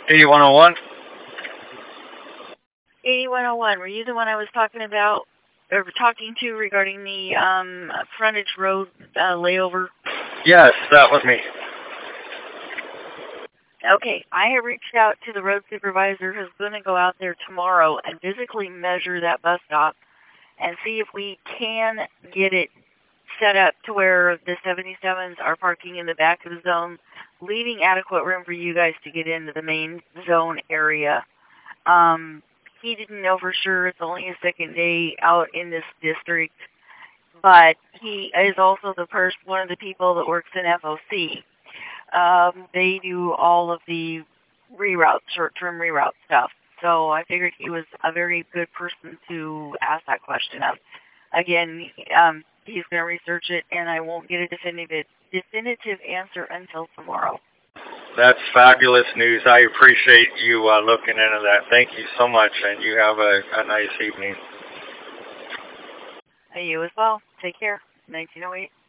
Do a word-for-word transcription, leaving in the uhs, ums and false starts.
eighty-one oh one? eighty-one oh one, were you the one I was talking about, or talking to regarding the um, frontage road uh, layover? Yes, that was me. Okay, I have reached out to the road supervisor who's going to go out there tomorrow and physically measure that bus stop and see if we can get it set up to where the seventy-sevens are parking in the back of the zone, leaving adequate room for you guys to get into the main zone area. Um, he didn't know for sure. It's only his second day out in this district, but he is also the pers- one of the people that works in F O C. Um, they do all of the reroute, short-term reroute stuff. So I figured he was a very good person to ask that question of. Again, um, he's going to research it, and I won't get a definitive definitive answer until tomorrow. That's fabulous news. I appreciate you uh, looking into that. Thank you so much, and you have a, a nice evening. You as well. Take care. nineteen oh eight.